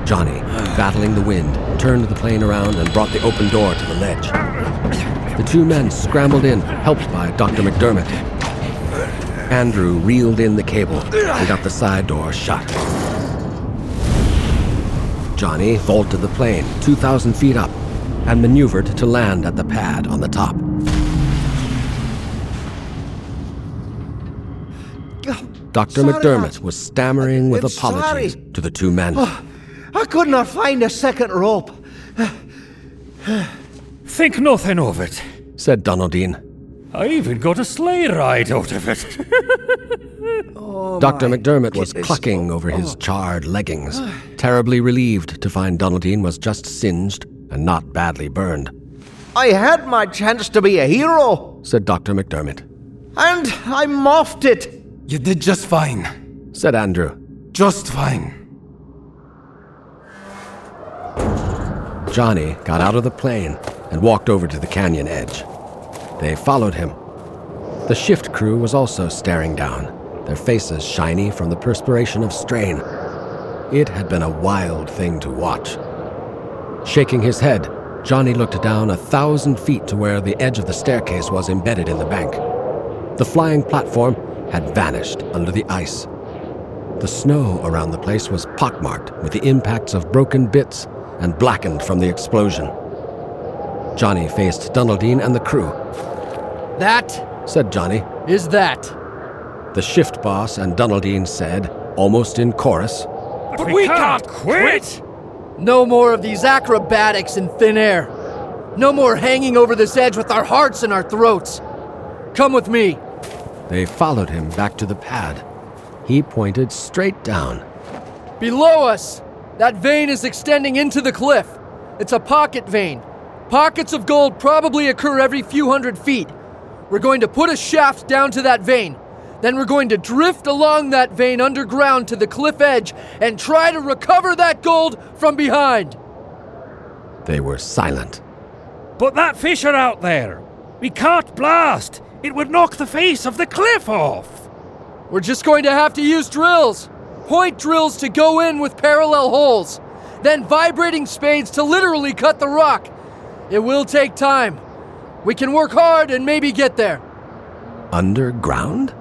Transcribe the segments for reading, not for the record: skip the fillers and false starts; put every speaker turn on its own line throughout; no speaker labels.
Johnny, battling the wind, turned the plane around and brought the open door to the ledge. The two men scrambled in, helped by Dr. McDermott. Andrew reeled in the cable and got the side door shut. Johnny vaulted the plane 2,000 feet up and maneuvered to land at the pad on the top. Dr. McDermott was stammering with apologies to the two men.
I could not find a second rope.
Think nothing of it,
said Donaldine.
I even got a sleigh ride out of it.
Dr. McDermott was clucking over his charred leggings, terribly relieved to find Donaldine was just singed and not badly burned.
I had my chance to be a hero,
said Dr. McDermott.
And I muffed it.
You did just fine,
said Andrew.
Just fine.
Johnny got out of the plane and walked over to the canyon edge. They followed him. The shift crew was also staring down, their faces shiny from the perspiration of strain. It had been a wild thing to watch. Shaking his head, Johnny looked down 1,000 feet to where the edge of the staircase was embedded in the bank. The flying platform had vanished under the ice. The snow around the place was pockmarked with the impacts of broken bits and blackened from the explosion. Johnny faced Donaldine and the crew.
That,
said Johnny,
is that.
The shift boss and Donaldine said, almost in chorus,
But we can't quit!
No more of these acrobatics in thin air. No more hanging over this edge with our hearts in our throats. Come with me.
They followed him back to the pad. He pointed straight down.
Below us, that vein is extending into the cliff. It's a pocket vein. Pockets of gold probably occur every few hundred feet. We're going to put a shaft down to that vein. Then we're going to drift along that vein underground to the cliff edge and try to recover that gold from behind.
They were silent.
But that fissure out there, we can't blast. It would knock the face of the cliff off.
We're just going to have to use drills. Point drills to go in with parallel holes. Then vibrating spades to literally cut the rock. It will take time. We can work hard and maybe get there.
Underground?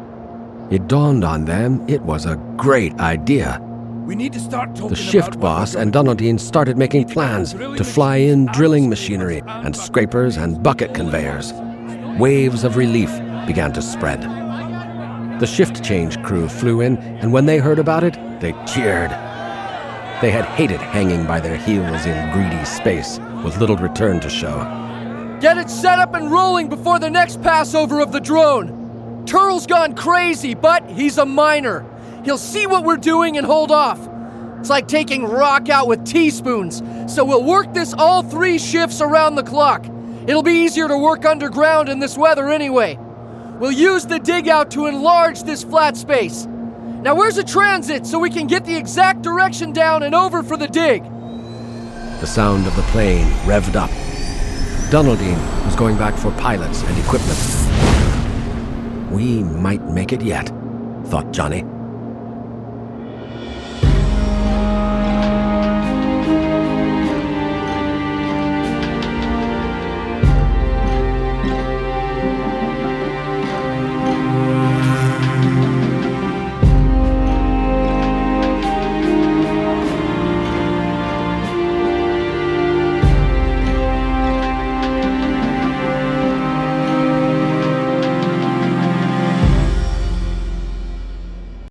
It dawned on them it was a great idea.
We need to start talking
The shift boss and Donaldine started making plans to fly in drilling machinery and scrapers and bucket conveyors. Waves of relief began to spread. The shift change crew flew in, and when they heard about it, they cheered. They had hated hanging by their heels in greedy space, with little return to show.
Get it set up and rolling before the next passover of the drone. Turl's gone crazy, but he's a miner. He'll see what we're doing and hold off. It's like taking rock out with teaspoons, so we'll work this all 3 shifts around the clock. It'll be easier to work underground in this weather anyway. We'll use the dig out to enlarge this flat space. Now where's a transit so we can get the exact direction down and over for the dig?
The sound of the plane revved up. Donaldine was going back for pilots and equipment. We might make it yet, thought Johnny.